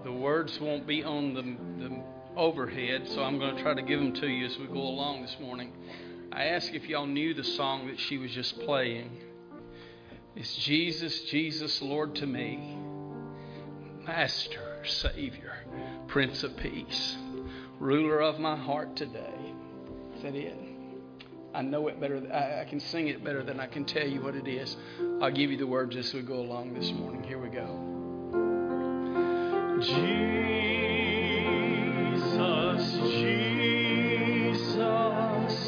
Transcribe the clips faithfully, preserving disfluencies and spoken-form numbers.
The words won't be on the, the overhead, so I'm going to try to give them to you as we go along this morning. I asked if y'all knew the song that she was just playing. It's Jesus, Jesus, Lord to me, Master, Savior, Prince of Peace, ruler of my heart today. Is that it? I know it better. I, I can sing it better than I can tell you what it is. I'll give you the words as we go along this morning. Here we go. Jesus, Jesus,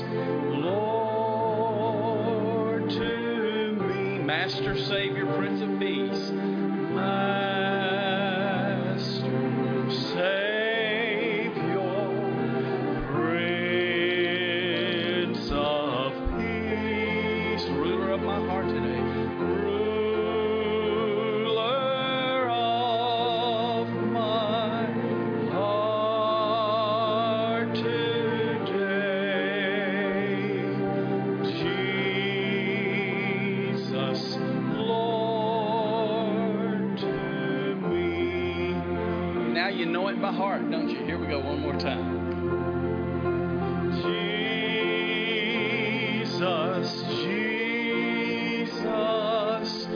Lord to me, Master, Savior, Prince of Peace, Master, Savior, Prince of Peace, ruler of my heart today. By heart, don't you? Here we go one more time. Jesus, Jesus,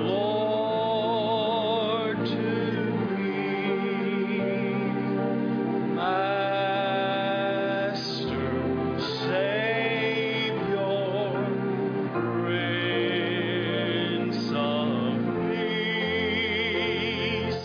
Lord to me, Master, Savior, Prince of Peace,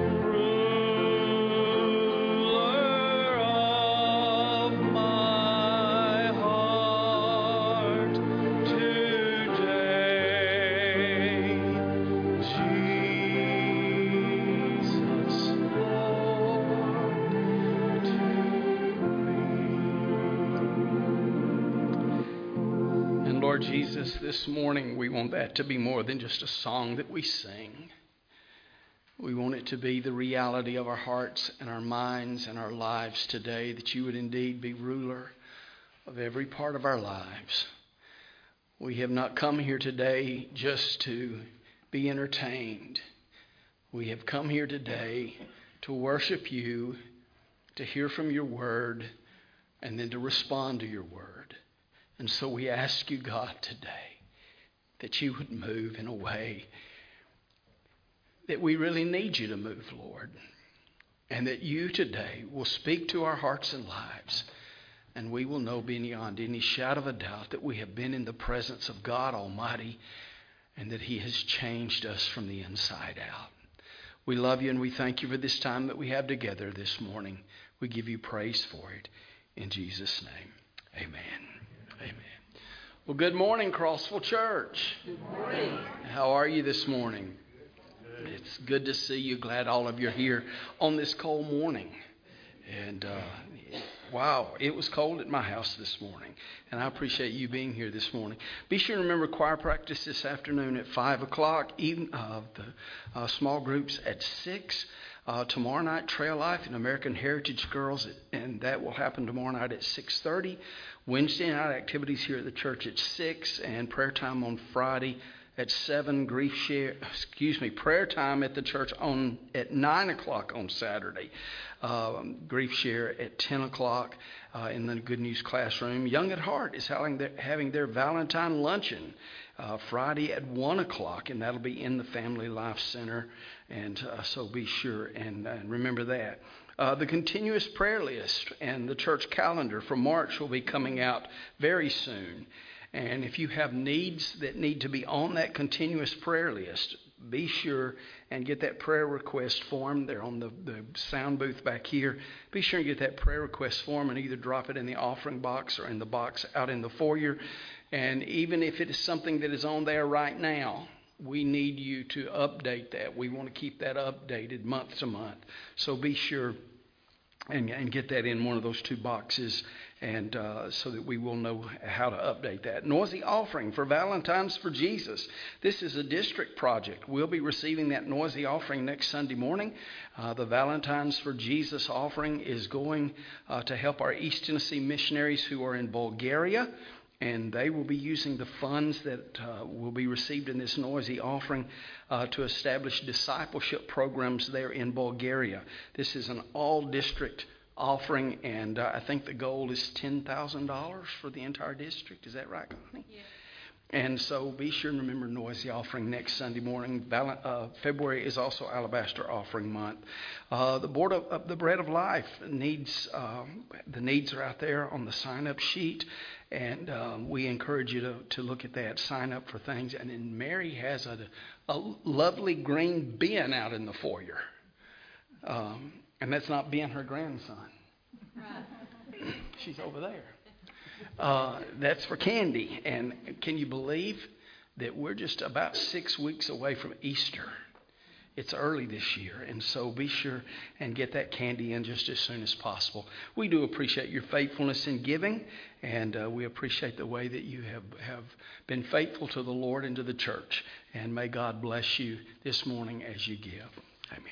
Lord Jesus, this morning we want that to be more than just a song that we sing. We want it to be the reality of our hearts and our minds and our lives today, that you would indeed be ruler of every part of our lives. We have not come here today just to be entertained. We have come here today to worship you, to hear from your word, and then to respond to your word. And so we ask you, God, today that you would move in a way that we really need you to move, Lord. And that you today will speak to our hearts and lives. And we will know beyond any shadow of a doubt that we have been in the presence of God Almighty and that he has changed us from the inside out. We love you and we thank you for this time that we have together this morning. We give you praise for it. In Jesus' name, amen. Amen. Well, good morning, Crossville Church. Good morning. How are you this morning? It's good to see you. Glad all of you are here on this cold morning. And uh, wow, it was cold at my house this morning. And I appreciate you being here this morning. Be sure to remember choir practice this afternoon at five o'clock. Even uh, the uh, small groups at six. Uh, tomorrow night, Trail Life and American Heritage Girls, and that will happen tomorrow night at six thirty. Wednesday night activities here at the church at six, and prayer time on Friday at seven. Grief share, excuse me, prayer time at the church on at nine o'clock on Saturday. Um, grief share at ten o'clock uh, in the Good News Classroom. Young at Heart is having their, having their Valentine luncheon uh, Friday at one o'clock, and that'll be in the Family Life Center. And uh, so be sure and uh, remember that. Uh, the continuous prayer list and the church calendar for March will be coming out very soon. And if you have needs that need to be on that continuous prayer list, be sure and get that prayer request form. They're on the, the sound booth back here. Be sure and get that prayer request form and either drop it in the offering box or in the box out in the foyer. And even if it is something that is on there right now, we need you to update that. We want to keep that updated month to month. So be sure and, and get that in one of those two boxes, and uh, so that we will know how to update that. Noisy offering for Valentine's for Jesus. This is a district project. We'll be receiving that noisy offering next Sunday morning. Uh, the Valentine's for Jesus offering is going uh, to help our East Tennessee missionaries who are in Bulgaria. and they will be using the funds that uh, will be received in this noisy offering uh, to establish discipleship programs there in Bulgaria. This is an all-district offering, and uh, I think the goal is ten thousand dollars for the entire district. Is that right, Connie? Yes. And so be sure and remember Noisy Offering next Sunday morning. Val- uh, February is also Alabaster Offering Month. Uh, the Board of, of the Bread of Life needs, um, the needs are out there on the sign-up sheet. And um, we encourage you to, to look at that, sign up for things. And then Mary has a, a lovely green bin out in the foyer. Um, and that's not Ben, her grandson. Right. She's over there. Uh, that's for candy. And can you believe that we're just about six weeks away from Easter? It's early this year, and so be sure and get that candy in just as soon as possible. We do appreciate your faithfulness in giving, and uh, we appreciate the way that you have, have been faithful to the Lord and to the church. And may God bless you this morning as you give. Amen.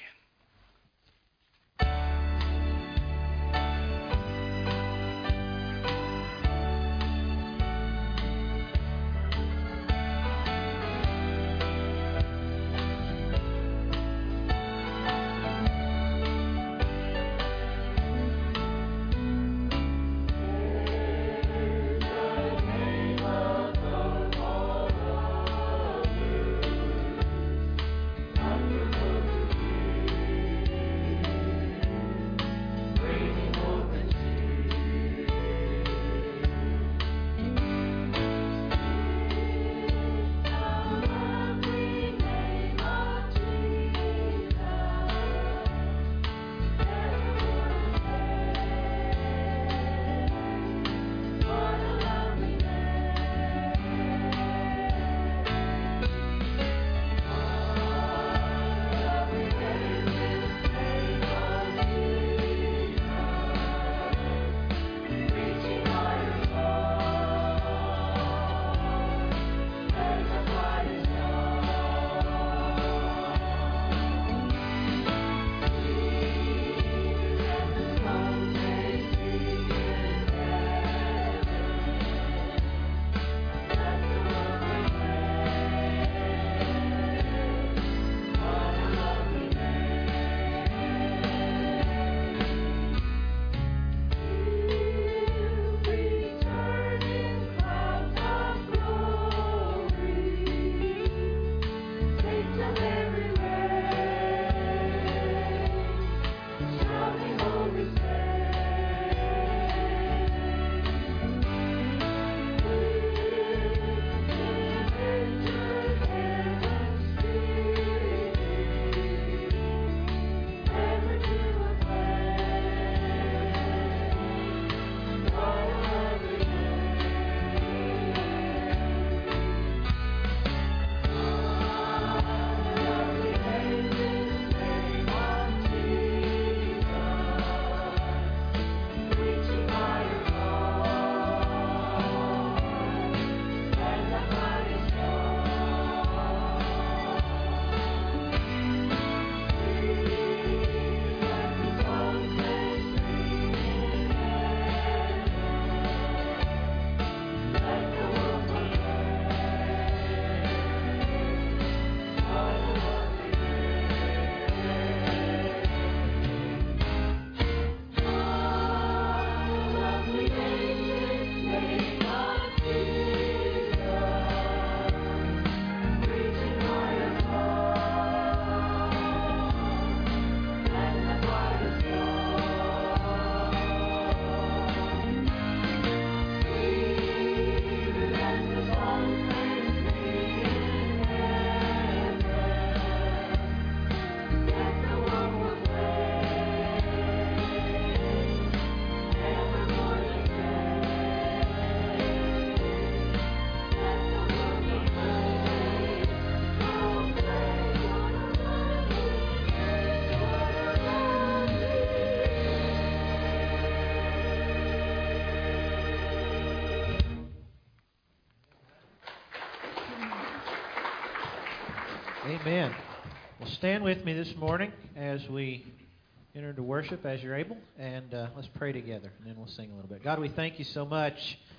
Amen. Well, stand with me this morning as we enter into worship as you're able, and uh, let's pray together, and then we'll sing a little bit. God, we thank you so much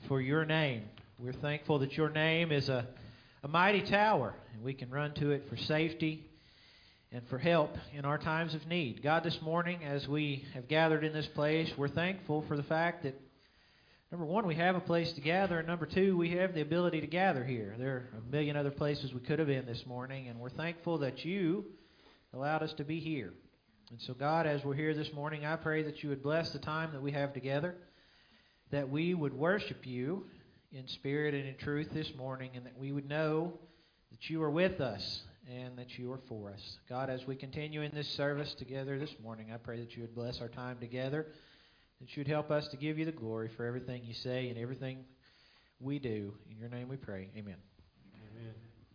for your name. We're thankful that your name is a, a mighty tower, and we can run to it for safety and for help in our times of need. God, this morning, as we have gathered in this place, we're thankful for the fact that, number one, we have a place to gather, and number two, we have the ability to gather here. There are a million other places we could have been this morning, and we're thankful that you allowed us to be here. And so, God, as we're here this morning, I pray that you would bless the time that we have together, that we would worship you in spirit and in truth this morning, and that we would know that you are with us and that you are for us. God, as we continue in this service together this morning, I pray that you would bless our time together, that you would help us to give you the glory for everything you say and everything we do. In your name we pray. Amen. Amen.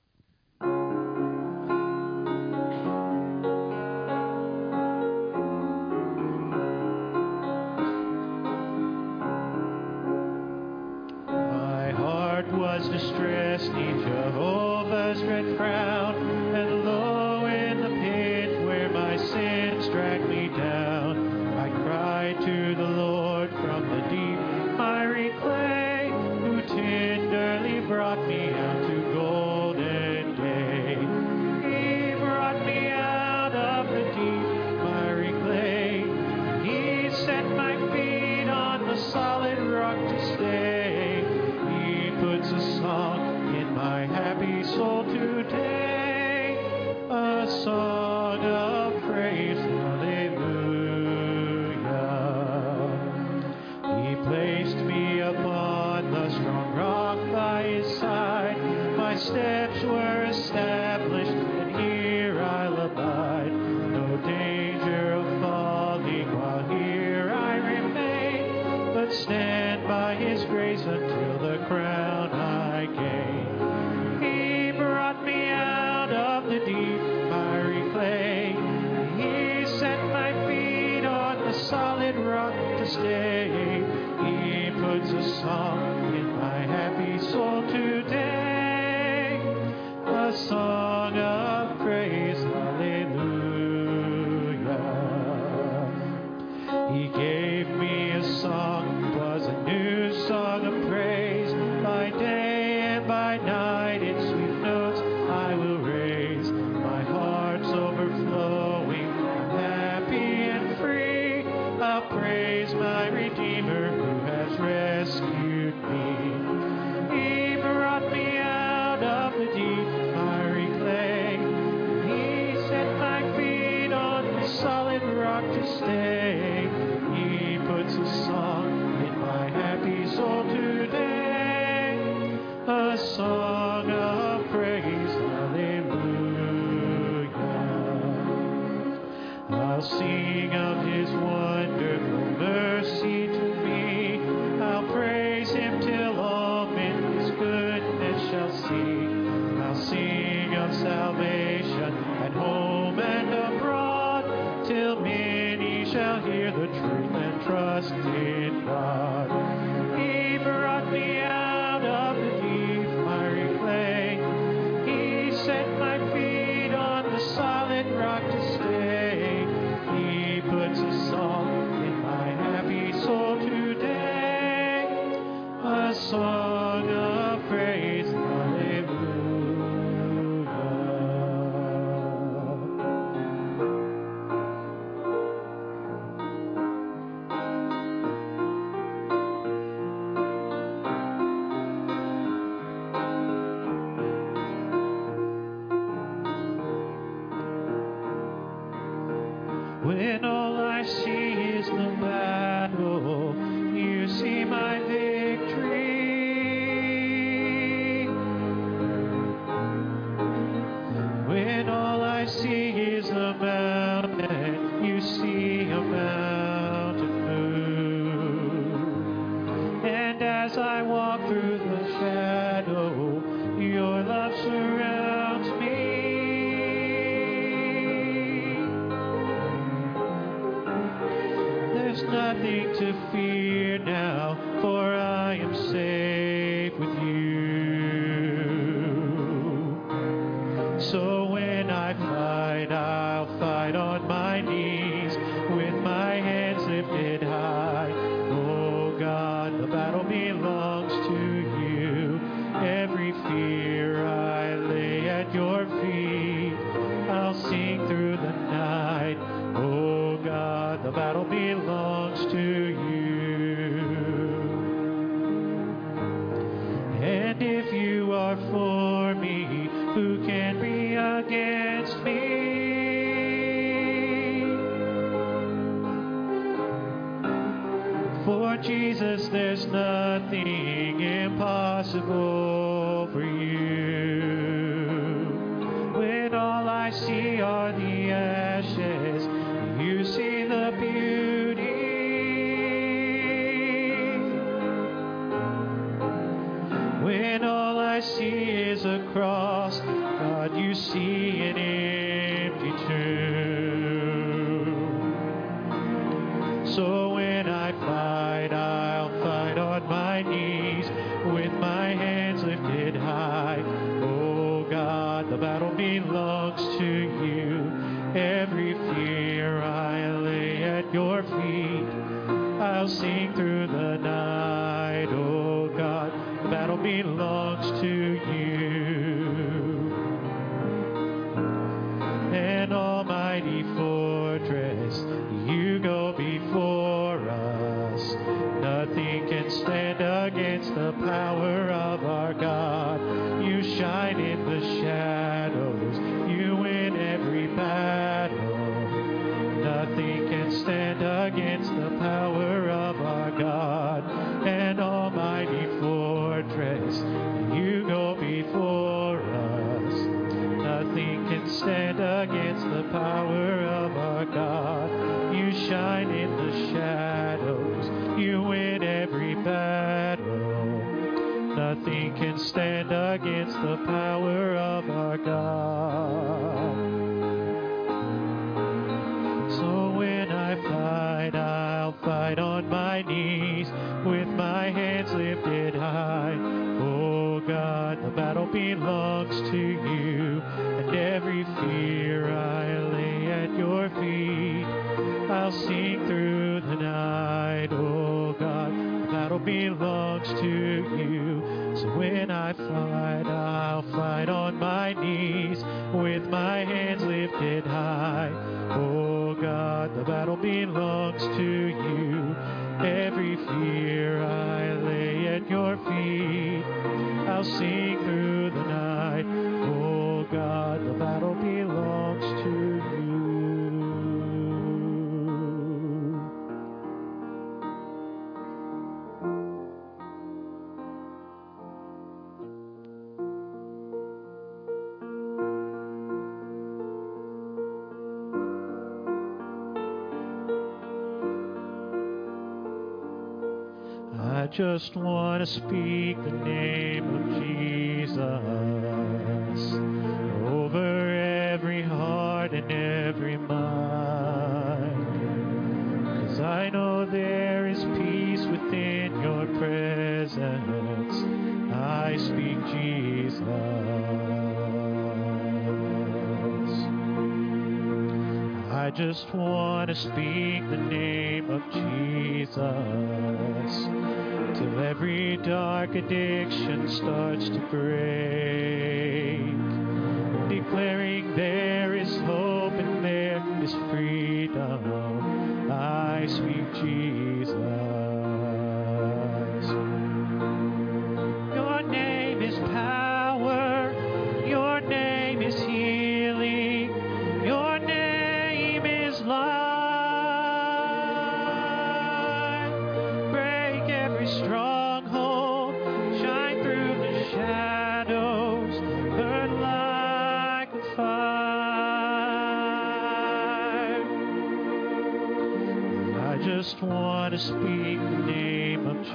Was distressed neath Jehovah's red crown, and low in the pit where my sins dragged me down, I cried to the Lord from the deep miry clay, who tenderly brought me out to golden day. He brought me out of the deep miry clay, he set my feet on the solid rock to stay. Puts a song in my happy soul today, a song of praise, hallelujah. He placed me upon the strong rock by his side, my steps were established, and here I'll abide. No danger of falling while here I remain, but stand by his grace until the crown I gain. He brought me out of the deep miry clay. He set my feet on the solid rock to stay. He puts a song in my happy soul today, a song of praise, hallelujah. He gave me a song, 'twas a new song of praise. By day and by night its sweet notes I will raise. My heart's overflowing, happy and free. I'll praise my Redeemer who has rescued me. He brought me out of the deep miry clay. He set my feet on the solid rock to stay. He puts a song in my happy soul today, a song of praise, hallelujah. I'll sing of his wonderful mercy to me. I'll praise him till all men his goodness shall see. I'll sing of salvation at home and abroad, till many shall hear the truth and trust in God. He brought me out of the deep miry clay. He set my feet on the solid rock to stay. He puts a song in my happy soul today, a song of praise, hallelujah. When all I see is the battle, you see my victory. When all I see is a mountain, you see a mountain move. And as I walk through the shadow, your love surrounds me. There's nothing to fear now, for I am safe with you. So when I fight, I'll fight on my knees, with my hands lifted high. Oh God, the battle belongs to the battle belongs to you. And if you are for me, who can be against me? For Jesus, there's nothing impossible for you. When all I see are the ashes, you see the beauty. When all I see is a cross, God, you see an empty tomb. So when I fight, I'll fight on my knees with my hands lifted high. Oh God, the battle belongs to you. Every fear I lay at your feet. I'll sing through the night. Oh God, the battle belongs to you. An almighty fortress, you go before us. Nothing can stand against the power of our God. You shine in the shadows, you win every battle. Nothing can stand against the power of our God. An almighty fortress, you go before us. Nothing can stand against the power of our God. You shine in the shadows, you win every battle. Nothing can stand against the power of our God. So when I fight, I'll fight on my knees with my hands lifted high. Oh God, the battle belongs to you, and every fear I lay at your feet. I'll sing through the night. Oh God, the battle belongs to you. So when I fight, I'll fight on my knees with my hands lifted high. Oh God, the battle belongs to you. Every fear I lay at your feet. I'll sing through the night. Oh God, the battle belongs to you. I just want to speak the name of Jesus over every heart and every mind. 'Cause I know there is peace within your presence. I speak Jesus. I just want to speak the name of Jesus till every dark addiction starts to break, declaring there is hope and there is freedom. I speak Jesus. Your name is power, your name is healing, your name is life. Break every stronghold, shine through the shadows, burn like a fire. I just want to speak the name of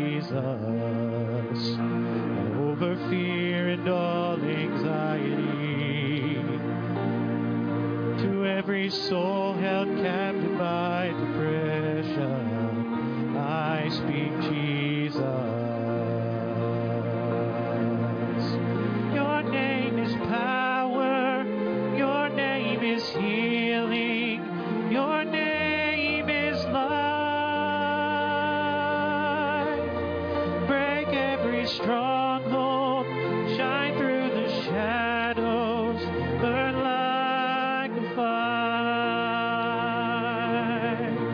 Jesus over fear and all anxiety. To every soul held captive by depression, I speak Jesus. Your name is power, your name is healing, your name is life. Break every stronghold, shine through the shadows, burn like a fire.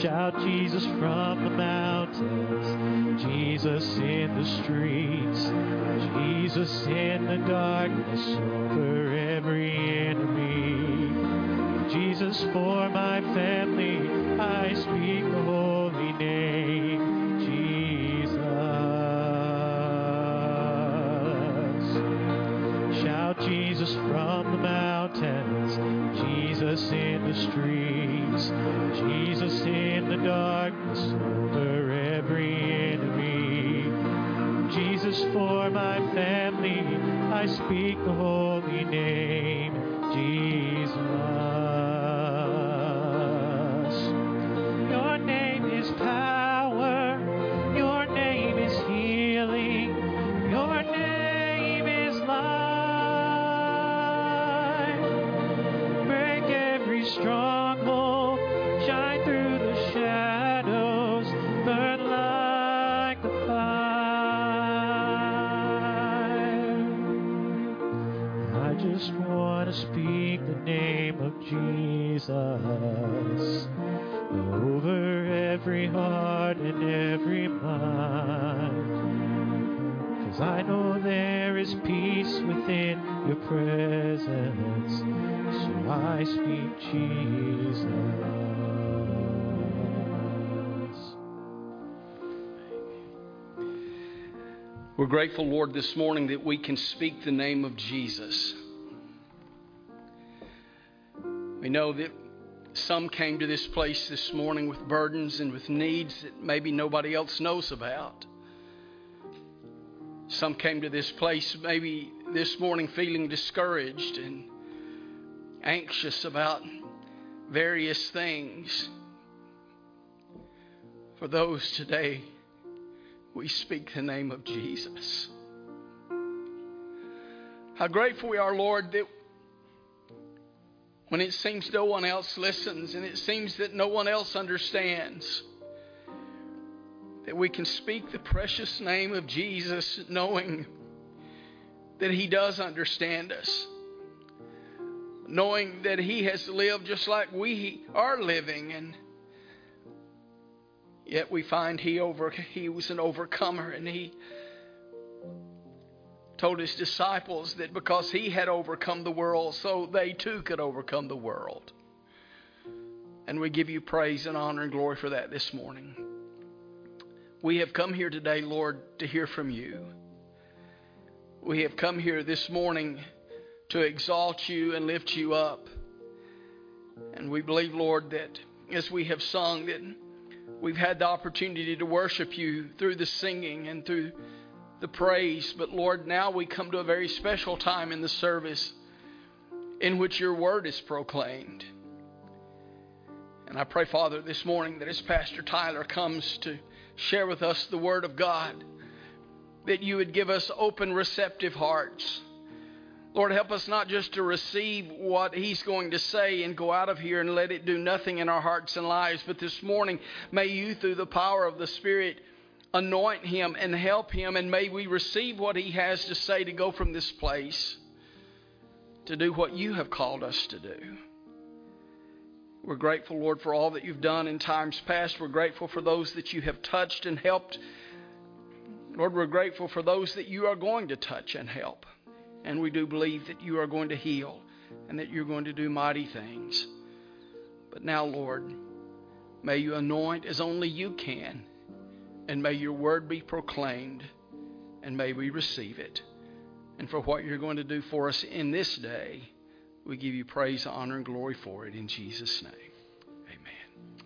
Shout Jesus from the mountains, Jesus in the streets, Jesus in the darkness over every enemy. Jesus for my family, I speak the holy name, Jesus. Shout Jesus from the mountains, Jesus in the streets, Jesus in the darkness over every enemy. Jesus for my family, I speak the holy name, Jesus. Your name is power, your name is healing, your name is life. Break every stronghold, shine through the shadows, burn like the fire. I just want to speak the name of Jesus over every heart and every mind. 'Cause I know there is peace within your presence, so I speak Jesus. We're grateful, Lord, this morning that we can speak the name of Jesus. We know that some came to this place this morning with burdens and with needs that maybe nobody else knows about. Some came to this place maybe this morning feeling discouraged and anxious about various things. For those today, we speak the name of Jesus. How grateful we are, Lord, that when it seems no one else listens and it seems that no one else understands, that we can speak the precious name of Jesus, knowing that He does understand us, knowing that He has lived just like we are living, and yet we find He over He was an overcomer, and He told His disciples that because He had overcome the world, so they too could overcome the world. And we give You praise and honor and glory for that this morning. We have come here today, Lord, to hear from You. We have come here this morning to exalt You and lift You up. And we believe, Lord, that as we have sung, that we've had the opportunity to worship You through the singing and through the praise. But Lord, now we come to a very special time in the service in which Your word is proclaimed. And I pray, Father, this morning that as Pastor Tyler comes to share with us the word of God, that You would give us open, receptive hearts. Lord, help us not just to receive what He's going to say and go out of here and let it do nothing in our hearts and lives, but this morning, may You, through the power of the Spirit, anoint him and help him, and may we receive what he has to say to go from this place to do what You have called us to do. We're grateful, Lord, for all that You've done in times past. We're grateful for those that You have touched and helped. Lord, we're grateful for those that You are going to touch and help. And we do believe that You are going to heal and that You're going to do mighty things. But now, Lord, may You anoint as only You can. And may Your word be proclaimed, and may we receive it. And for what You're going to do for us in this day, we give You praise, honor, and glory for it in Jesus' name. Amen.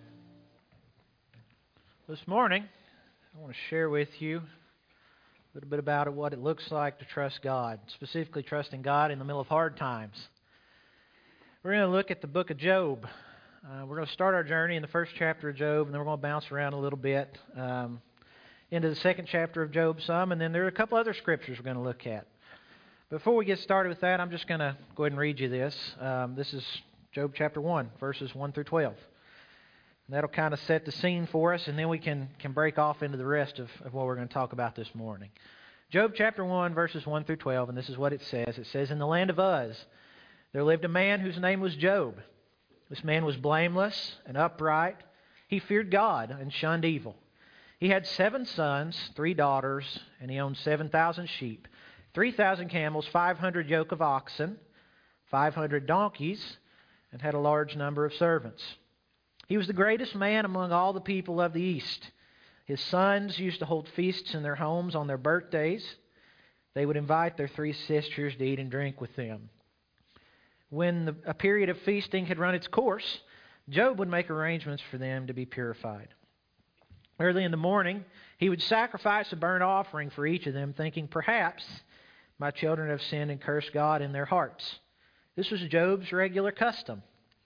This morning, I want to share with you a little bit about what it looks like to trust God, specifically trusting God in the middle of hard times. We're going to look at the book of Job. Uh, we're going to start our journey in the first chapter of Job, and then we're going to bounce around a little bit um, into the second chapter of Job some, and then there are a couple other scriptures we're going to look at. Before we get started with that, I'm just going to go ahead and read you this. Um, this is Job chapter one, verses one through twelve. And that'll kind of set the scene for us, and then we can, can break off into the rest of, of what we're going to talk about this morning. Job chapter one, verses one through twelve, and this is what it says. It says, "In the land of Uz, there lived a man whose name was Job. This man was blameless and upright, he feared God and shunned evil. He had seven sons, three daughters, and he owned seven thousand sheep, three thousand camels, five hundred yoke of oxen, five hundred donkeys, and had a large number of servants. He was the greatest man among all the people of the East. His sons used to hold feasts in their homes on their birthdays. They would invite their three sisters to eat and drink with them. When the, a period of feasting had run its course, Job would make arrangements for them to be purified. Early in the morning, he would sacrifice a burnt offering for each of them, thinking, perhaps my children have sinned and cursed God in their hearts. This was Job's regular custom.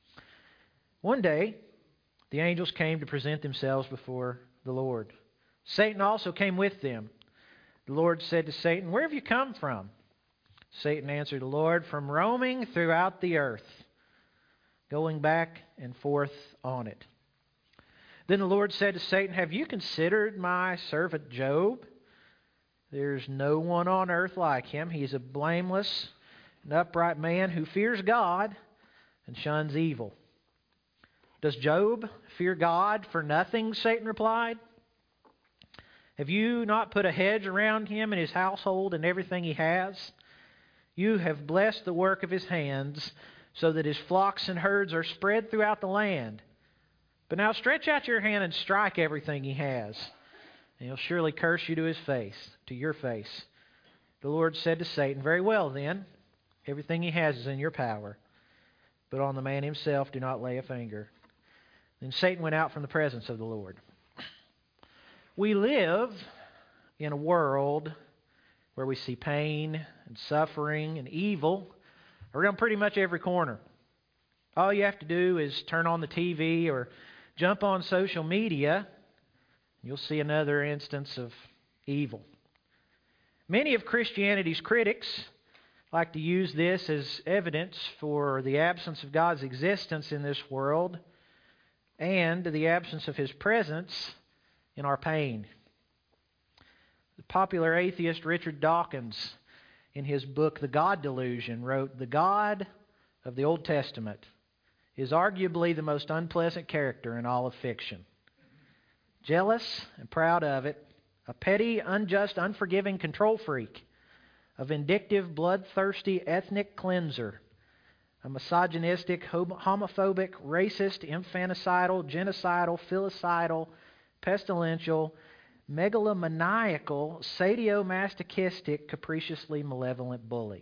One day, the angels came to present themselves before the Lord. Satan also came with them. The Lord said to Satan, "Where have you come from?" Satan answered the Lord, "From roaming throughout the earth, going back and forth on it." Then the Lord said to Satan, "Have you considered my servant Job? There's no one on earth like him. He is a blameless and upright man who fears God and shuns evil." "Does Job fear God for nothing?" Satan replied. "Have you not put a hedge around him and his household and everything he has? You have blessed the work of his hands, so that his flocks and herds are spread throughout the land. But now stretch out your hand and strike everything he has, and he'll surely curse you to his face, to your face." The Lord said to Satan, "Very well then, everything he has is in your power, but on the man himself do not lay a finger." Then Satan went out from the presence of the Lord. We live in a world where we see pain and suffering and evil around pretty much every corner. All you have to do is turn on the T V or jump on social media, you'll see another instance of evil. Many of Christianity's critics like to use this as evidence for the absence of God's existence in this world and the absence of His presence in our pain. The popular atheist Richard Dawkins, in his book The God Delusion, wrote, "The God of the Old Testament is arguably the most unpleasant character in all of fiction. Jealous and proud of it, a petty, unjust, unforgiving control freak, a vindictive, bloodthirsty ethnic cleanser, a misogynistic, homophobic, racist, infanticidal, genocidal, filicidal, pestilential, megalomaniacal, sadomasochistic, capriciously malevolent bully.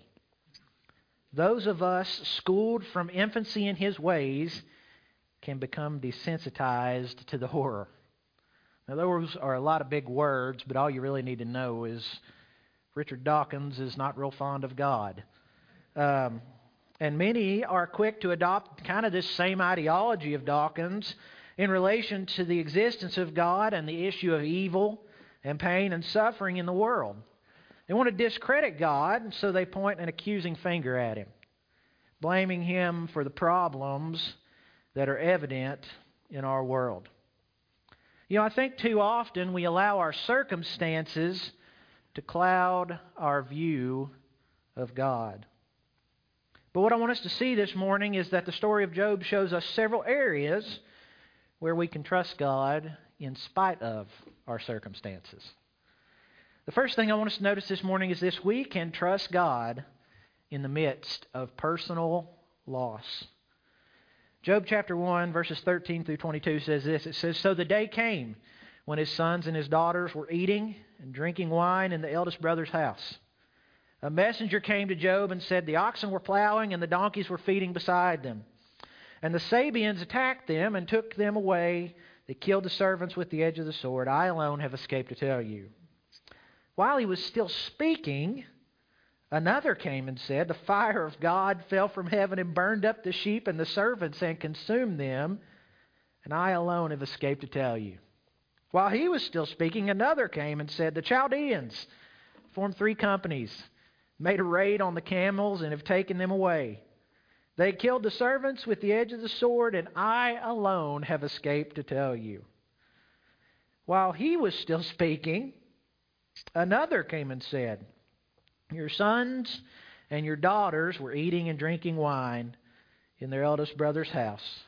Those of us schooled from infancy in his ways can become desensitized to the horror." Now, those are a lot of big words, but all you really need to know is Richard Dawkins is not real fond of God. Um, and many are quick to adopt kind of this same ideology of Dawkins in relation to the existence of God and the issue of evil and pain and suffering in the world. They want to discredit God, so they point an accusing finger at Him, blaming Him for the problems that are evident in our world. You know, I think too often we allow our circumstances to cloud our view of God. But what I want us to see this morning is that the story of Job shows us several areas where we can trust God in spite of our circumstances. The first thing I want us to notice this morning is this: we can trust God in the midst of personal loss. Job chapter one, verses thirteen through twenty-two says this. It says, "So the day came when his sons and his daughters were eating and drinking wine in the eldest brother's house. A messenger came to Job and said, 'The oxen were plowing and the donkeys were feeding beside them. And the Sabeans attacked them and took them away. They killed the servants with the edge of the sword. I alone have escaped to tell you.' While he was still speaking, another came and said, 'The fire of God fell from heaven and burned up the sheep and the servants and consumed them. And I alone have escaped to tell you.' While he was still speaking, another came and said, 'The Chaldeans formed three companies, made a raid on the camels, and have taken them away. They killed the servants with the edge of the sword, and I alone have escaped to tell you.' While he was still speaking, another came and said, 'Your sons and your daughters were eating and drinking wine in their eldest brother's house.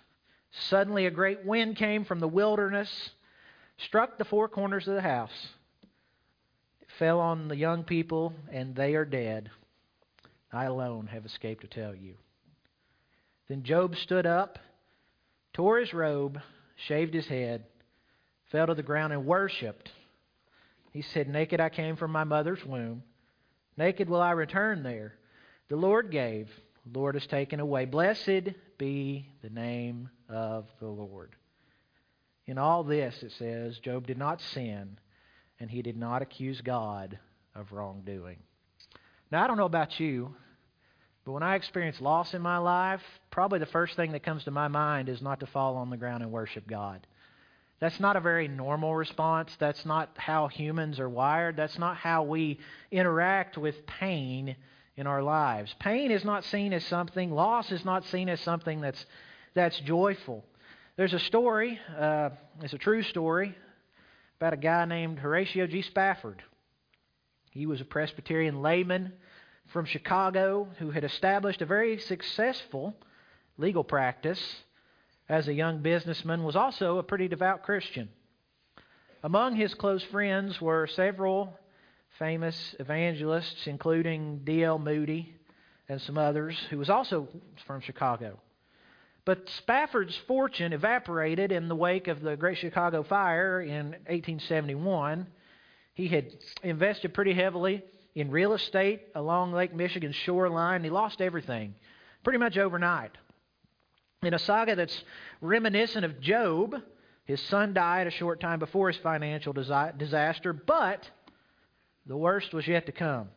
Suddenly a great wind came from the wilderness, struck the four corners of the house. It fell on the young people, and they are dead. I alone have escaped to tell you. Then Job stood up, tore his robe, shaved his head, fell to the ground and worshipped. He said, naked I came from my mother's womb. Naked will I return there. The Lord gave, the Lord has taken away. Blessed be the name of the Lord. In all this, it says, Job did not sin, and he did not accuse God of wrongdoing. Now, I don't know about you, but when I experience loss in my life, probably the first thing that comes to my mind is not to fall on the ground and worship God. That's not a very normal response. That's not how humans are wired. That's not how we interact with pain in our lives. Pain is not seen as something, loss is not seen as something that's that's joyful. There's a story, uh, it's a true story, about a guy named Horatio G. Spafford. He was a Presbyterian layman from Chicago who had established a very successful legal practice. As a young businessman, was also a pretty devout Christian. Among his close friends were several famous evangelists, including D L Moody and some others, who was also from Chicago. But Spafford's fortune evaporated in the wake of the Great Chicago Fire in eighteen seventy-one. He had invested pretty heavily in real estate along Lake Michigan's shoreline. He lost everything pretty much overnight. In a saga that's reminiscent of Job, his son died a short time before his financial disaster, but the worst was yet to come.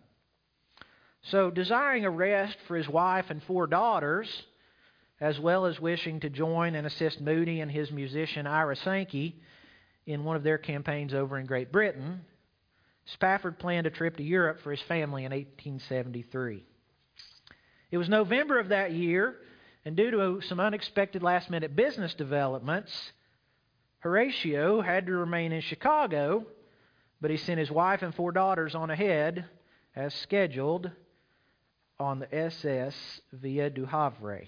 So, desiring a rest for his wife and four daughters, as well as wishing to join and assist Moody and his musician Ira Sankey in one of their campaigns over in Great Britain, Spafford planned a trip to Europe for his family in eighteen seventy-three. It was November of that year, and due to some unexpected last-minute business developments, Horatio had to remain in Chicago, but he sent his wife and four daughters on ahead, as scheduled, on the S S Via du Havre.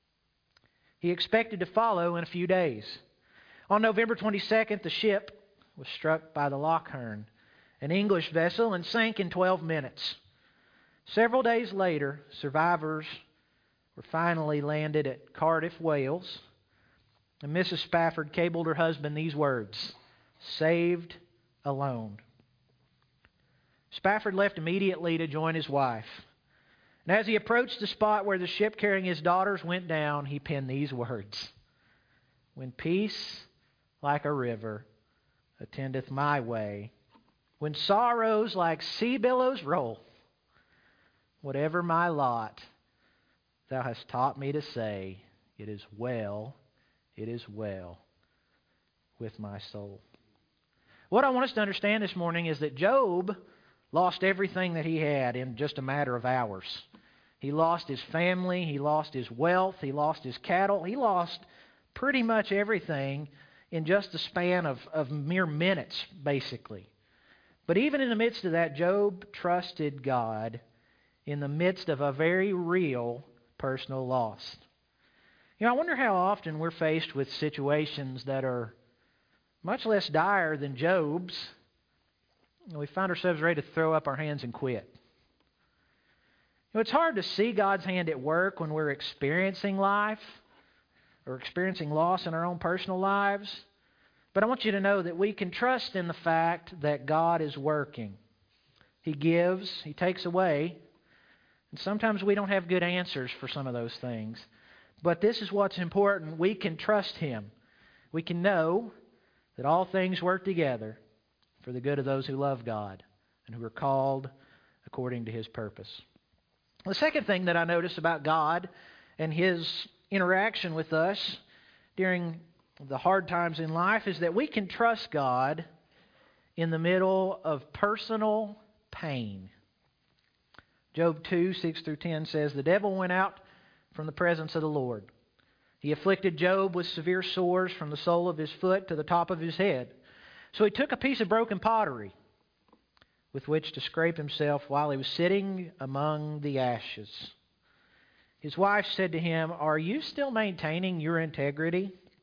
He expected to follow in a few days. On November twenty-second, the ship was struck by the Lochern, an English vessel, and sank in twelve minutes. Several days later, survivors were finally landed at Cardiff, Wales, and Missus Spafford cabled her husband these words, "Saved alone." Spafford left immediately to join his wife. And as he approached the spot where the ship carrying his daughters went down, he penned these words, "When peace like a river attendeth my way, when sorrows like sea billows roll, whatever my lot, Thou hast taught me to say, it is well, it is well with my soul." What I want us to understand this morning is that Job lost everything that he had in just a matter of hours. He lost his family, he lost his wealth, he lost his cattle, he lost pretty much everything in just the span of, of mere minutes, basically. But even in the midst of that, Job trusted God in the midst of a very real personal loss. You know, I wonder how often we're faced with situations that are much less dire than Job's, and we find ourselves ready to throw up our hands and quit. You know, it's hard to see God's hand at work when we're experiencing life or experiencing loss in our own personal lives. But I want you to know that we can trust in the fact that God is working. He gives, He takes away, and sometimes we don't have good answers for some of those things. But this is what's important. We can trust Him. We can know that all things work together for the good of those who love God and who are called according to His purpose. The second thing that I notice about God and His interaction with us during the hard times in life is that we can trust God in the middle of personal pain. Job two, six through ten says, "The devil went out from the presence of the Lord. He afflicted Job with severe sores from the sole of his foot to the top of his head. So he took a piece of broken pottery with which to scrape himself while he was sitting among the ashes. His wife said to him, 'Are you still maintaining your integrity?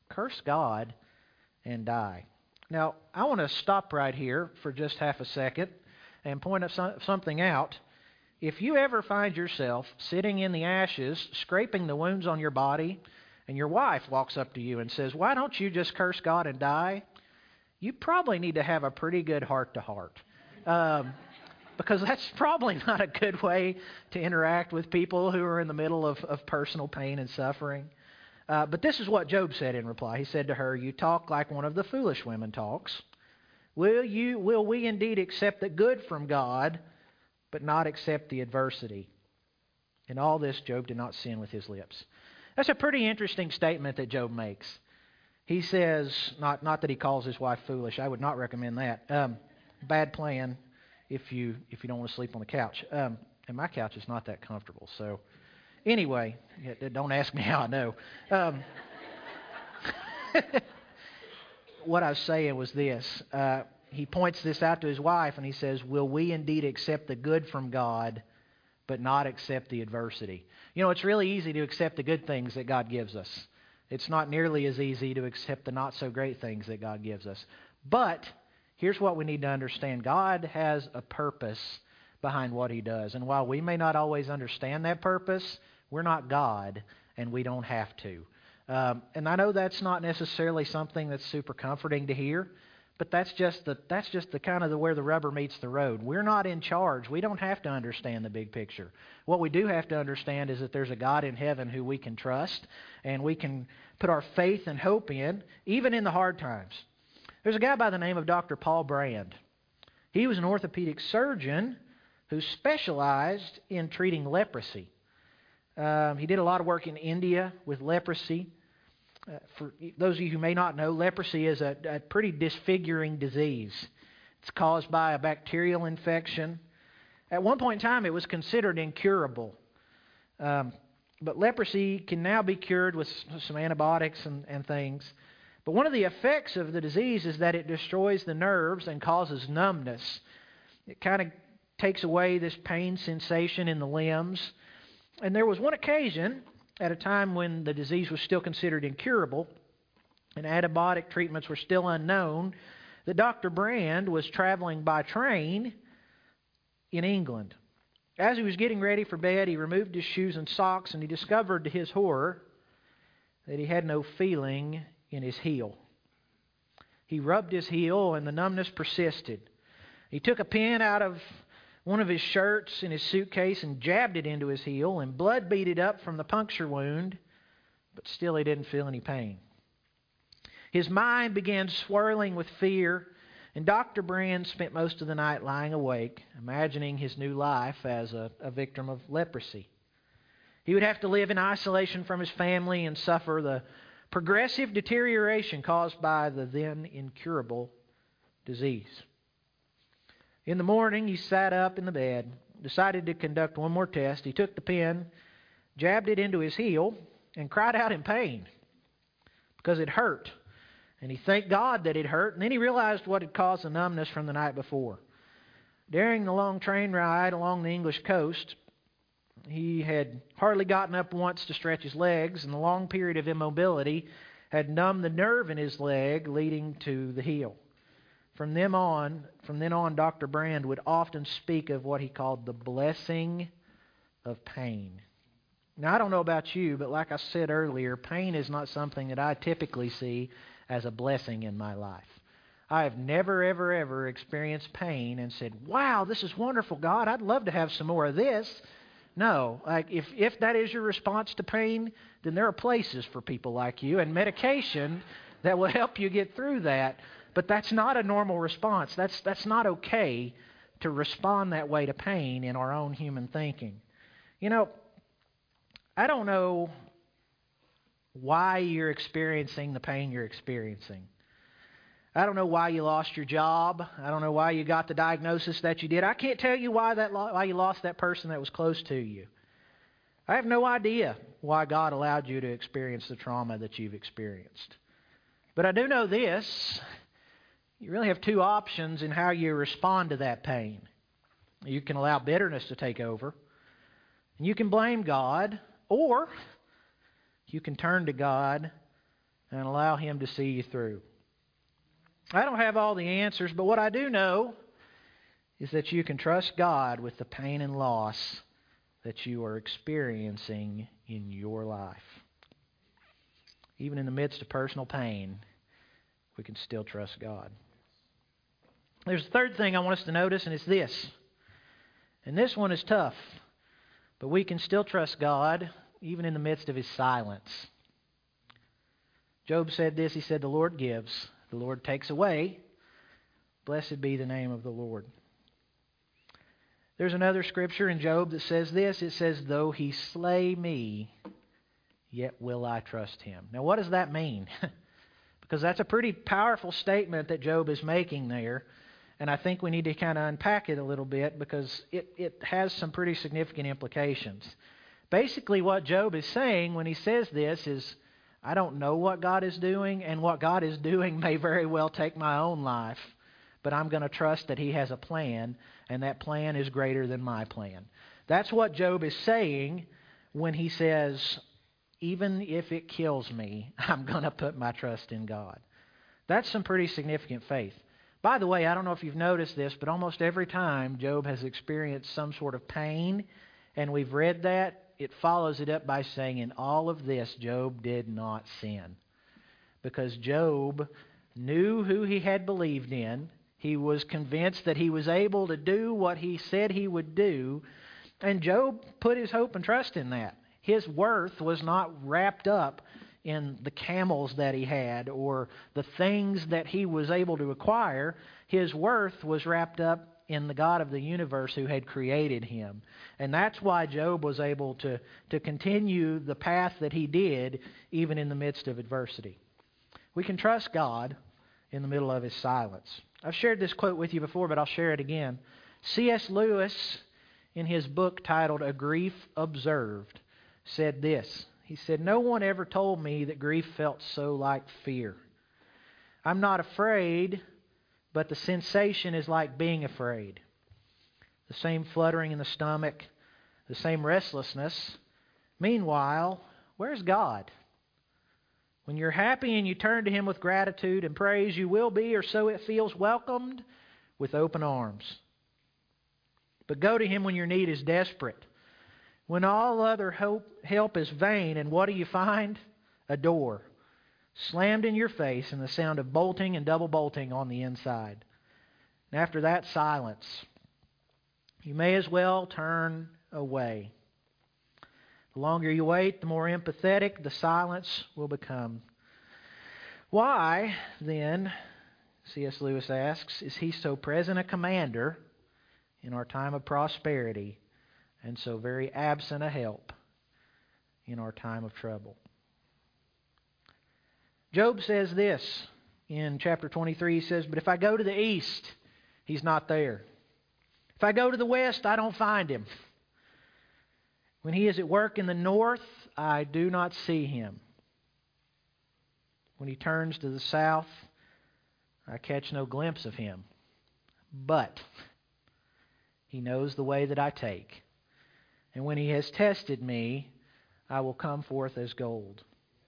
curse God and die. Now, I want to stop right here for just half a second and point up some, something out. If you ever find yourself sitting in the ashes, scraping the wounds on your body, and your wife walks up to you and says, "Why don't you just curse God and die?" you probably need to have a pretty good heart-to-heart. Um, because that's probably not a good way to interact with people who are in the middle of, of personal pain and suffering. Uh, but this is what Job said in reply. He said to her, "You talk like one of the foolish women talks. Will you? Will we indeed accept the good from God, but not accept the adversity?" In all this, Job did not sin with his lips. That's a pretty interesting statement that Job makes. He says, not not that he calls his wife foolish. I would not recommend that. Um, bad plan if you if you don't want to sleep on the couch. Um, and my couch is not that comfortable. So anyway, don't ask me how I know. Um, what I was saying was this. Uh, he points this out to his wife and he says, "Will we indeed accept the good from God, but not accept the adversity?" You know, it's really easy to accept the good things that God gives us. It's not nearly as easy to accept the not so great things that God gives us. But here's what we need to understand. God has a purpose behind what He does. And while we may not always understand that purpose, we're not God and we don't have to. Um, and I know that's not necessarily something that's super comforting to hear, but that's just the that's just the kind of the where the rubber meets the road. We're not in charge. We don't have to understand the big picture. What we do have to understand is that there's a God in heaven who we can trust and we can put our faith and hope in, even in the hard times. There's a guy by the name of Doctor Paul Brand. He was an orthopedic surgeon who specialized in treating leprosy. Um, he did a lot of work in India with leprosy. Uh, for those of you who may not know, leprosy is a, a pretty disfiguring disease. It's caused by a bacterial infection. At one point in time, it was considered incurable. Um, but leprosy can now be cured with some antibiotics and, and things. But one of the effects of the disease is that it destroys the nerves and causes numbness. It kind of takes away this pain sensation in the limbs. And there was one occasion at a time when the disease was still considered incurable and antibiotic treatments were still unknown, that Doctor Brand was traveling by train in England. As he was getting ready for bed, he removed his shoes and socks, and he discovered to his horror that he had no feeling in his heel. He rubbed his heel, and the numbness persisted. He took a pin out of one of his shirts in his suitcase and jabbed it into his heel, and blood beaded up from the puncture wound, but still he didn't feel any pain. His mind began swirling with fear, and Doctor Brand spent most of the night lying awake, imagining his new life as a, a victim of leprosy. He would have to live in isolation from his family and suffer the progressive deterioration caused by the then incurable disease. In the morning, he sat up in the bed, decided to conduct one more test. He took the pin, jabbed it into his heel, and cried out in pain because it hurt. And he thanked God that it hurt, and then he realized what had caused the numbness from the night before. During the long train ride along the English coast, he had hardly gotten up once to stretch his legs, and the long period of immobility had numbed the nerve in his leg leading to the heel. From then on, from then on, Doctor Brand would often speak of what he called the blessing of pain. Now, I don't know about you, but like I said earlier, pain is not something that I typically see as a blessing in my life. I have never, ever, ever experienced pain and said, "Wow, this is wonderful, God. I'd love to have some more of this." No, like if, if that is your response to pain, then there are places for people like you and medication that will help you get through that. But that's not a normal response. That's that's not okay to respond that way to pain in our own human thinking. You know, I don't know why you're experiencing the pain you're experiencing. I don't know why you lost your job. I don't know why you got the diagnosis that you did. I can't tell you why that why you lost that person that was close to you. I have no idea why God allowed you to experience the trauma that you've experienced. But I do know this. You really have two options in how you respond to that pain. You can allow bitterness to take over, and you can blame God, or you can turn to God and allow Him to see you through. I don't have all the answers, but what I do know is that you can trust God with the pain and loss that you are experiencing in your life. Even in the midst of personal pain, we can still trust God. There's a third thing I want us to notice, and it's this. And this one is tough, but we can still trust God even in the midst of His silence. Job said this, he said, "The Lord gives, the Lord takes away. Blessed be the name of the Lord." There's another scripture in Job that says this. It says, "Though He slay me, yet will I trust Him." Now, what does that mean? Because that's a pretty powerful statement that Job is making there. And I think we need to kind of unpack it a little bit because it, it has some pretty significant implications. Basically, what Job is saying when he says this is, I don't know what God is doing, and what God is doing may very well take my own life. But I'm going to trust that He has a plan, and that plan is greater than my plan. That's what Job is saying when he says, even if it kills me, I'm going to put my trust in God. That's some pretty significant faith. By the way, I don't know if you've noticed this, but almost every time Job has experienced some sort of pain, and we've read that, it follows it up by saying, in all of this, Job did not sin. Because Job knew who he had believed in. He was convinced that he was able to do what he said he would do. And Job put his hope and trust in that. His worth was not wrapped up in the camels that he had or the things that he was able to acquire. His worth was wrapped up in the God of the universe who had created him. And that's why Job was able to, to continue the path that he did even in the midst of adversity. We can trust God in the middle of His silence. I've shared this quote with you before, but I'll share it again. C S Lewis, in his book titled A Grief Observed, said this. He said, "No one ever told me that grief felt so like fear. I'm not afraid, but the sensation is like being afraid. The same fluttering in the stomach, the same restlessness. Meanwhile, where's God? When you're happy and you turn to Him with gratitude and praise, you will be, or so it feels, welcomed with open arms. But go to Him when your need is desperate. When all other hope, help is vain, and what do you find? A door slammed in your face and the sound of bolting and double bolting on the inside. And after that, silence. You may as well turn away. The longer you wait, the more empathetic the silence will become. Why, then, C S Lewis asks, is He so present a commander in our time of prosperity and so very absent a help in our time of trouble? Job says this in chapter twenty-three. He says, "But if I go to the east, He's not there. If I go to the west, I don't find Him. When He is at work in the north, I do not see Him. When He turns to the south, I catch no glimpse of Him. But He knows the way that I take. And when He has tested me, I will come forth as gold."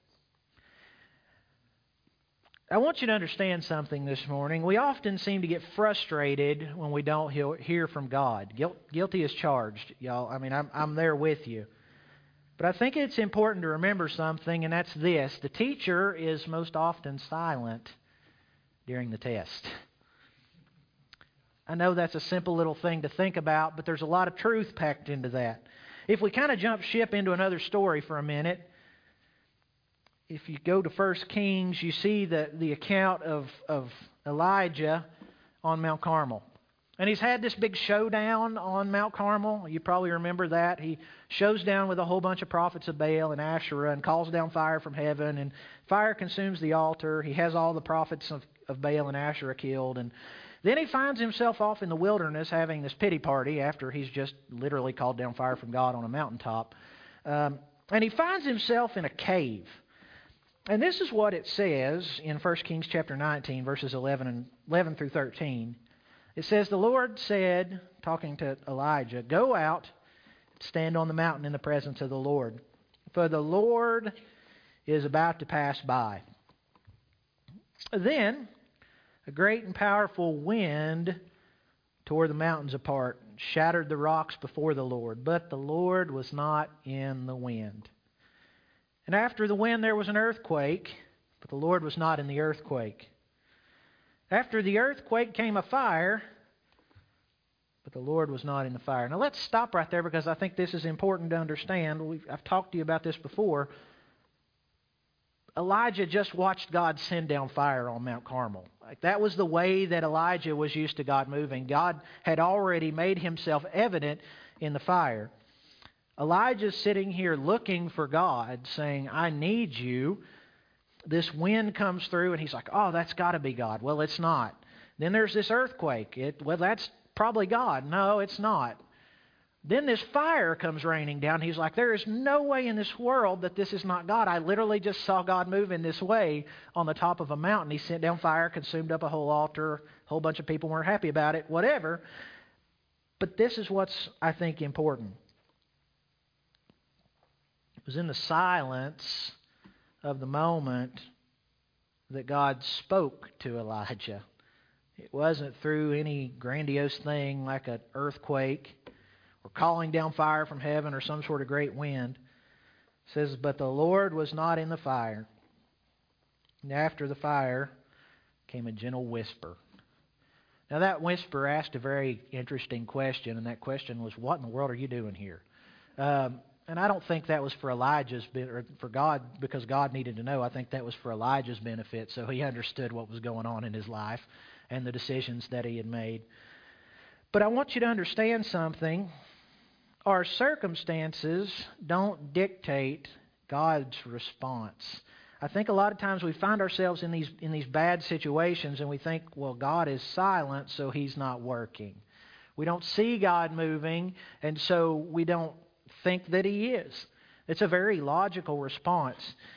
I want you to understand something this morning. We often seem to get frustrated when we don't hear from God. Guilty as charged, y'all. I mean, I'm, I'm there with you. But I think it's important to remember something, and that's this. The teacher is most often silent during the test. I know that's a simple little thing to think about, but there's a lot of truth packed into that. If we kind of jump ship into another story for a minute, if you go to First Kings, you see the, the account of, of Elijah on Mount Carmel. And he's had this big showdown on Mount Carmel. You probably remember that. He shows down with a whole bunch of prophets of Baal and Asherah and calls down fire from heaven. And fire consumes the altar. He has all the prophets of, of Baal and Asherah killed. And then he finds himself off in the wilderness having this pity party after he's just literally called down fire from God on a mountaintop. Um, and he finds himself in a cave. And this is what it says in First Kings chapter nineteen, verses eleven and eleven through thirteen. It says, "The Lord said," talking to Elijah, "Go out, stand on the mountain in the presence of the Lord. For the Lord is about to pass by." Then a great and powerful wind tore the mountains apart, and shattered the rocks before the Lord. But the Lord was not in the wind. And after the wind there was an earthquake, but the Lord was not in the earthquake. After the earthquake came a fire, but the Lord was not in the fire. Now let's stop right there, because I think this is important to understand. We've, I've talked to you about this before. Elijah just watched God send down fire on Mount Carmel. Like, that was the way that Elijah was used to God moving. God had already made himself evident in the fire. Elijah's sitting here looking for God, saying, I need you. This wind comes through, and he's like, oh, that's got to be God. Well, it's not. Then there's this earthquake. It, well, that's probably God. No, it's not. Then this fire comes raining down. He's like, there is no way in this world that this is not God. I literally just saw God move in this way on the top of a mountain. He sent down fire, consumed up a whole altar. A whole bunch of people weren't happy about it, whatever. But this is what's, I think, important. It was in the silence of the moment that God spoke to Elijah. It wasn't through any grandiose thing like an earthquake or calling down fire from heaven or some sort of great wind. It says, but the Lord was not in the fire. And after the fire came a gentle whisper. Now that whisper asked a very interesting question, and that question was, what in the world are you doing here? Um, and I don't think that was for Elijah's, or for God, because God needed to know. I think that was for Elijah's benefit, so he understood what was going on in his life and the decisions that he had made. But I want you to understand something. Our circumstances don't dictate God's response. I think a lot of times we find ourselves in these in these bad situations and we think, well, God is silent, so He's not working. We don't see God moving, and so we don't think that He is. It's a very logical response.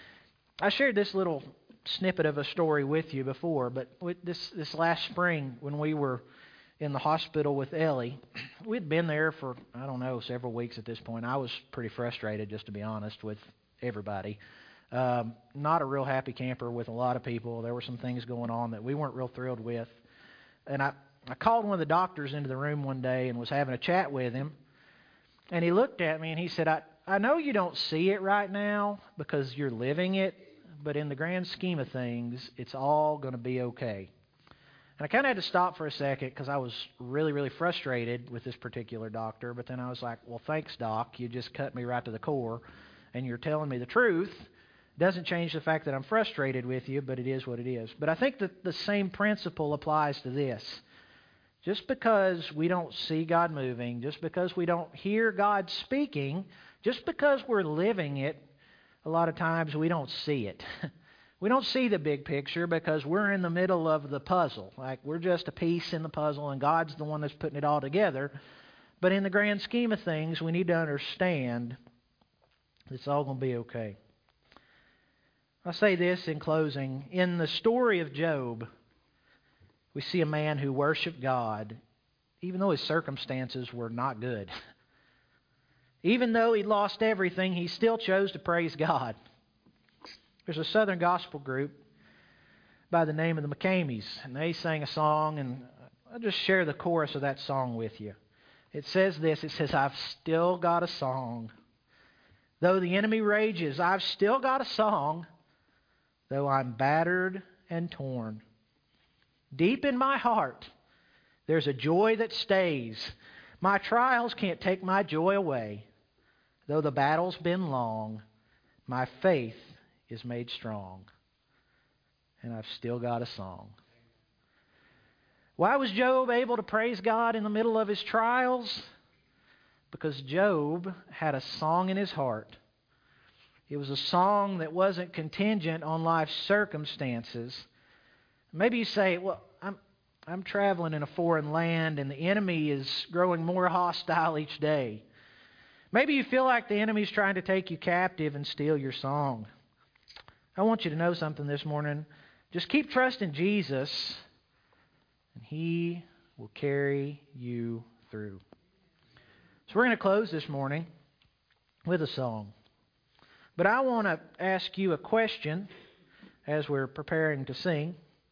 I shared this little snippet of a story with you before, but with this, this last spring when we were in the hospital with Ellie, we'd been there for, I don't know, several weeks at this point. I was pretty frustrated, just to be honest, with everybody. Um, not a real happy camper with a lot of people. There were some things going on that we weren't real thrilled with. And I, I called one of the doctors into the room one day and was having a chat with him. And he looked at me and he said, I, I know you don't see it right now because you're living it, but in the grand scheme of things, it's all going to be okay. And I kind of had to stop for a second because I was really, really frustrated with this particular doctor. But then I was like, well, thanks, Doc. You just cut me right to the core, and you're telling me the truth. Doesn't change the fact that I'm frustrated with you, but it is what it is. But I think that the same principle applies to this. Just because we don't see God moving, just because we don't hear God speaking, just because we're living it, a lot of times we don't see it. We don't see the big picture because we're in the middle of the puzzle. Like, we're just a piece in the puzzle and God's the one that's putting it all together. But in the grand scheme of things, we need to understand it's all going to be okay. I'll say this in closing. In the story of Job, we see a man who worshiped God even though his circumstances were not good. Even though he'd lost everything, he still chose to praise God. There's a Southern gospel group by the name of the McCameys, and they sang a song, and I'll just share the chorus of that song with you. It says this, it says, I've still got a song. Though the enemy rages, I've still got a song. Though I'm battered and torn. Deep in my heart, there's a joy that stays. My trials can't take my joy away. Though the battle's been long, my faith is made strong, and I've still got a song. Why was Job able to praise God in the middle of his trials? Because Job had a song in his heart. It was a song that wasn't contingent on life's circumstances. Maybe you say, well, I'm I'm traveling in a foreign land and the enemy is growing more hostile each day. Maybe you feel like the enemy's trying to take you captive and steal your song. I want you to know something this morning. Just keep trusting Jesus, and He will carry you through. So we're going to close this morning with a song. But I want to ask you a question as we're preparing to sing.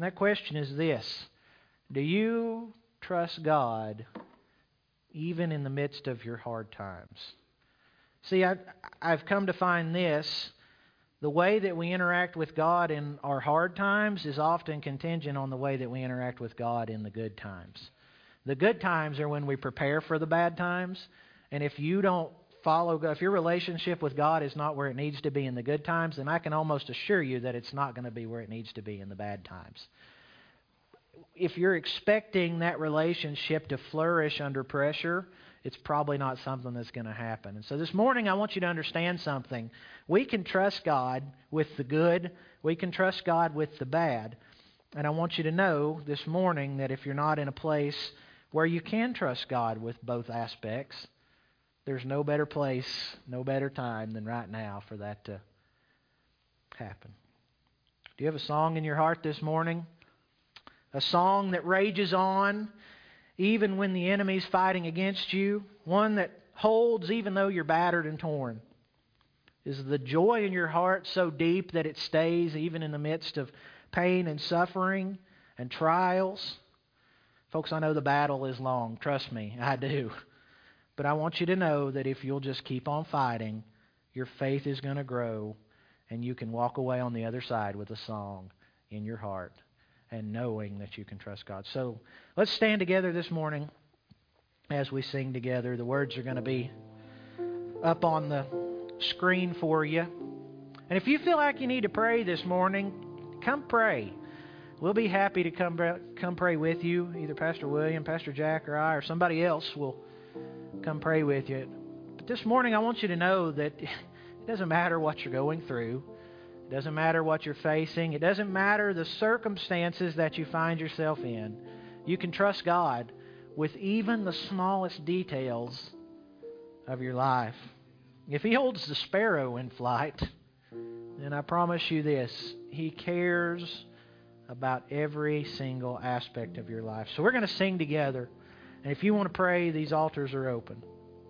And that question is this: do you trust God even in the midst of your hard times? See, I've, I've come to find this. The way that we interact with God in our hard times is often contingent on the way that we interact with God in the good times. The good times are when we prepare for the bad times. And if you don't follow God, if your relationship with God is not where it needs to be in the good times, then I can almost assure you that it's not going to be where it needs to be in the bad times. If you're expecting that relationship to flourish under pressure, it's probably not something that's going to happen. And so this morning I want you to understand something. We can trust God with the good. We can trust God with the bad. And I want you to know this morning that if you're not in a place where you can trust God with both aspects, there's no better place, no better time than right now for that to happen. Do you have a song in your heart this morning? A song that rages on even when the enemy's fighting against you, one that holds even though you're battered and torn. Is the joy in your heart so deep that it stays even in the midst of pain and suffering and trials? Folks, I know the battle is long. Trust me, I do. But I want you to know that if you'll just keep on fighting, your faith is going to grow, and you can walk away on the other side with a song in your heart and knowing that you can trust God. So let's stand together this morning as we sing together. The words are going to be up on the screen for you. And if you feel like you need to pray this morning, come pray. We'll be happy to come come pray with you. Either Pastor William, Pastor Jack, or I, or somebody else will come pray with you. But this morning I want you to know that it doesn't matter what you're going through. It doesn't matter what you're facing. It doesn't matter the circumstances that you find yourself in. You can trust God with even the smallest details of your life. If He holds the sparrow in flight, then I promise you this: He cares about every single aspect of your life. So we're going to sing together. And if you want to pray, these altars are open.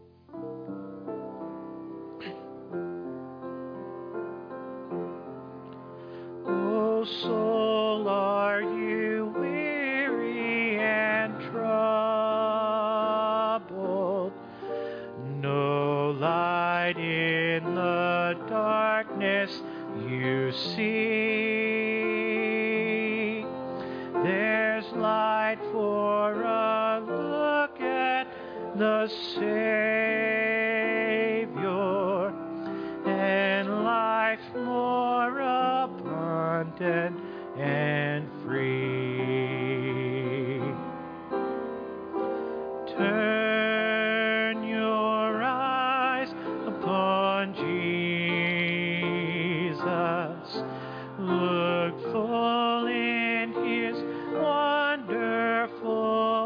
Oh, soul, are you weary and troubled? No light in the darkness you see. There's light for a look at the Savior, and life more abundant and free. Turn your eyes upon Jesus. Look full in His wonderful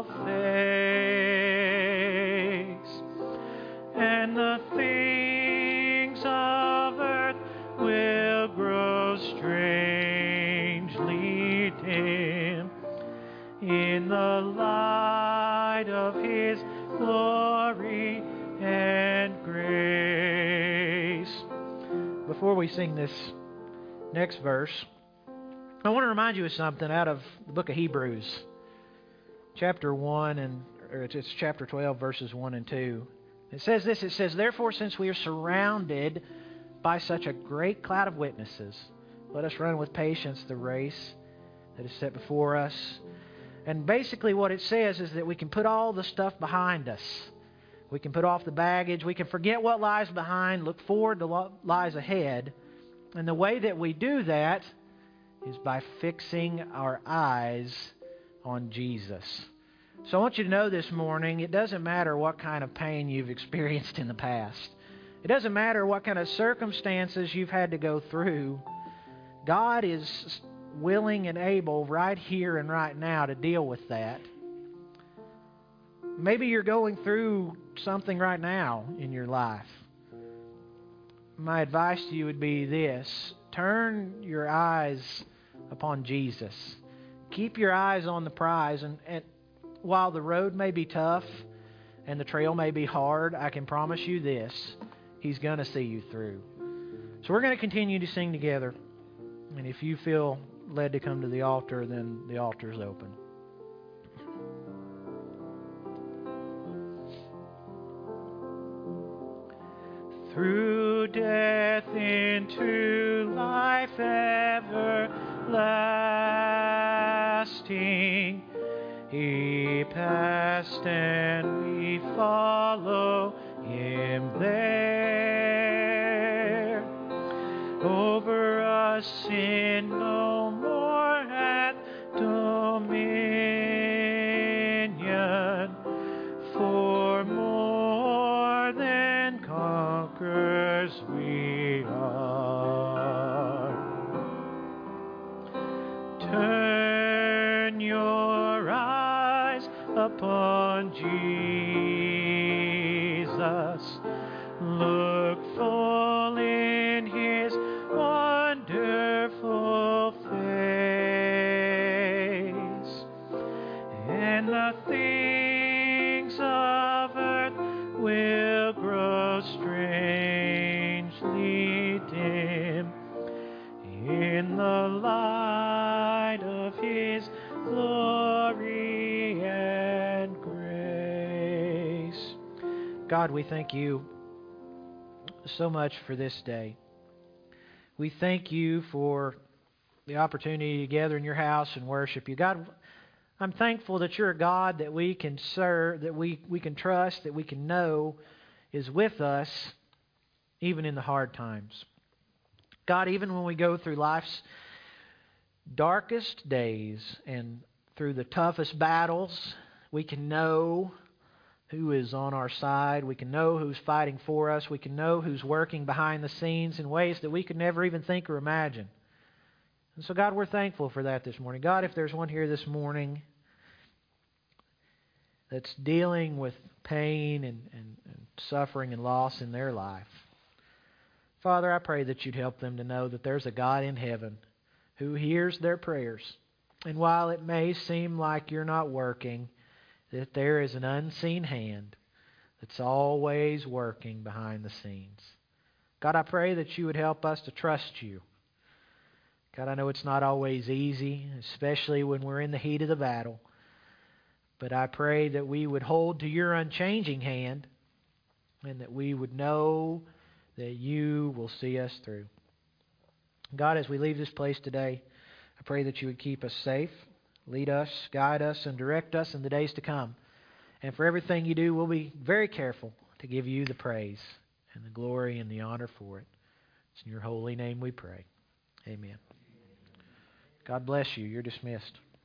face, and the things of earth will grow strangely dim in the light of His glory and grace. Before we sing this next verse, I want to remind you of something out of the book of Hebrews, chapter one, and or it's, it's chapter twelve, verses one and two. It says this, it says, "Therefore, since we are surrounded by such a great cloud of witnesses, let us run with patience the race that is set before us." And basically what it says is that we can put all the stuff behind us. We can put off the baggage. We can forget what lies behind, look forward to what lies ahead. And the way that we do that is by fixing our eyes on Jesus. So I want you to know this morning, it doesn't matter what kind of pain you've experienced in the past. It doesn't matter what kind of circumstances you've had to go through. God is willing and able right here and right now to deal with that. Maybe you're going through something right now in your life. My advice to you would be this: turn your eyes upon Jesus. Keep your eyes on the prize. And, and while the road may be tough and the trail may be hard, I can promise you this: He's going to see you through. So we're going to continue to sing together. And if you feel led to come to the altar, then the altar is open. Through death into life everlasting, He passed and we follow Him there. Over us sin no more hath dominion, for more than conquerors we are. Turn your eyes upon Jesus. Look full in His wonderful face, and the things of earth will grow strangely dim in the light of His glory and grace. God, we thank You so much for this day. We thank You for the opportunity to gather in Your house and worship You. God, I'm thankful that You're a God that we can serve, that we, we can trust, that we can know is with us even in the hard times. God, even when we go through life's darkest days and through the toughest battles, we can know who is on our side. We can know who's fighting for us. We can know who's working behind the scenes in ways that we could never even think or imagine. And so, God, we're thankful for that this morning. God, if there's one here this morning that's dealing with pain and, and, and suffering and loss in their life, Father, I pray that You'd help them to know that there's a God in heaven who hears their prayers. And while it may seem like You're not working, that there is an unseen hand that's always working behind the scenes. God, I pray that You would help us to trust You. God, I know it's not always easy, especially when we're in the heat of the battle. But I pray that we would hold to Your unchanging hand and that we would know that You will see us through. God, as we leave this place today, I pray that You would keep us safe, lead us, guide us, and direct us in the days to come. And for everything You do, we'll be very careful to give You the praise and the glory and the honor for it. It's in Your holy name we pray. Amen. God bless you. You're dismissed.